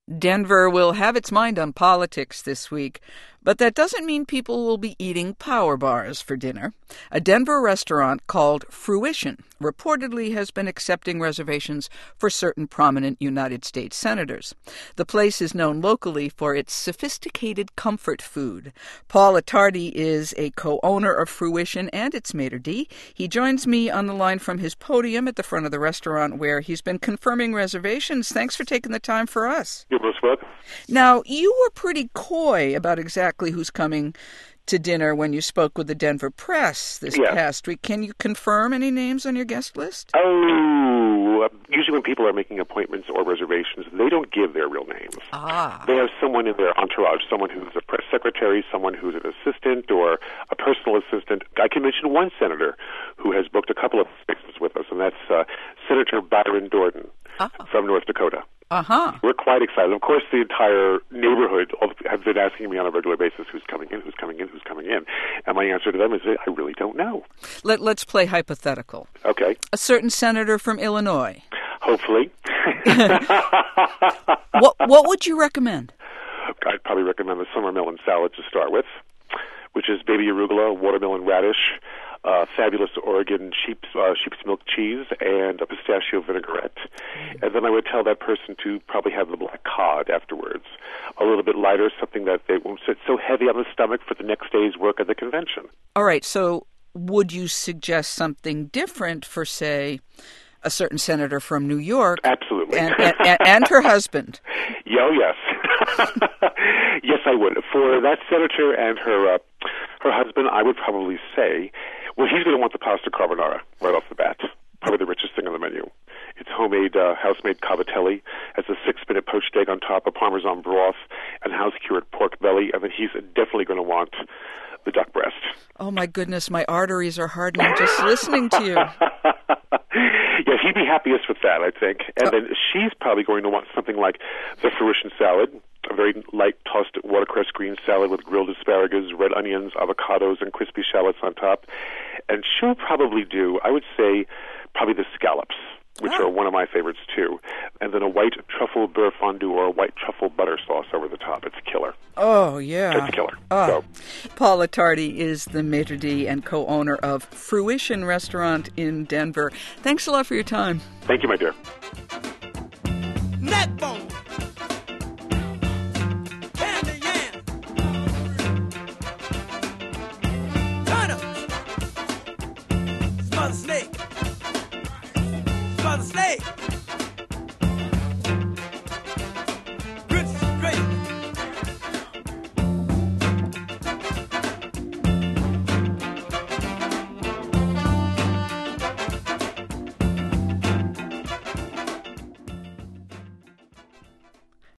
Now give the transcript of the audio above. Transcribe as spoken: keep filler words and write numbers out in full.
Denver will have its mind on politics this week, but that doesn't mean people will be eating power bars for dinner. A Denver restaurant called Fruition reportedly has been accepting reservations for certain prominent United States senators. The place is known locally for its sophisticated comfort food. Paul Attardi is a co-owner of Fruition and its maitre d'. He joins me on the line from his podium at the front of the restaurant where he's been confirming reservations. Thanks for taking the time for us. You're most welcome. Now, you were pretty coy about exactly who's coming to dinner when you spoke with the Denver Press this yeah. past week. Can you confirm any names on your guest list? Oh, usually when people are making appointments or reservations, they don't give their real names. Ah. They have someone in their entourage, someone who's a press secretary, someone who's an assistant or a personal assistant. I can mention one senator who has booked a couple of spaces with us, and that's uh, Senator Byron Dorton ah. from North Dakota. Uh-huh. We're quite excited. Of course, the entire neighborhood have been asking me on a regular basis who's coming in, who's coming in, who's coming in. And my answer to them is, I really don't know. Let, let's play hypothetical. Okay. A certain senator from Illinois. Hopefully. What What would you recommend? I'd probably recommend the summer melon salad to start with, which is baby arugula, watermelon radish, uh, fabulous Oregon sheep's, uh, sheep's milk cheese, and a pistachio vinaigrette. And then I would tell that person to probably have the black cod afterwards. A little bit lighter, something that they won't sit so heavy on the stomach for the next day's work at the convention. All right, so would you suggest something different for, say, a certain senator from New York? Absolutely. And, and, and her husband? Yeah, oh, yes. Yes, I would. For that senator and her uh, her husband, I would probably say, well, he's going to want the pasta carbonara right off the bat. Probably the richest thing on the menu. It's homemade, uh, house-made cavatelli. Has a six-minute poached egg on top of Parmesan broth and house-cured pork belly. And then he's definitely going to want the duck breast. Oh, my goodness, my arteries are hardening just listening to you. Yeah, he'd be happiest with that, I think. And uh, then she's probably going to want something like the Fruition salad, a very light tossed watercress green salad with grilled asparagus, red onions, avocados, and crispy shallots on top. And she'll probably do, I would say, probably the scallops, which oh. are one of my favorites too. And then a white truffle beurre fondue or a white truffle butter sauce over the top. It's killer. Oh, yeah. It's killer. Oh. So. Paul Attardi is the maitre d' and co-owner of Fruition Restaurant in Denver. Thanks a lot for your time. Thank you, my dear.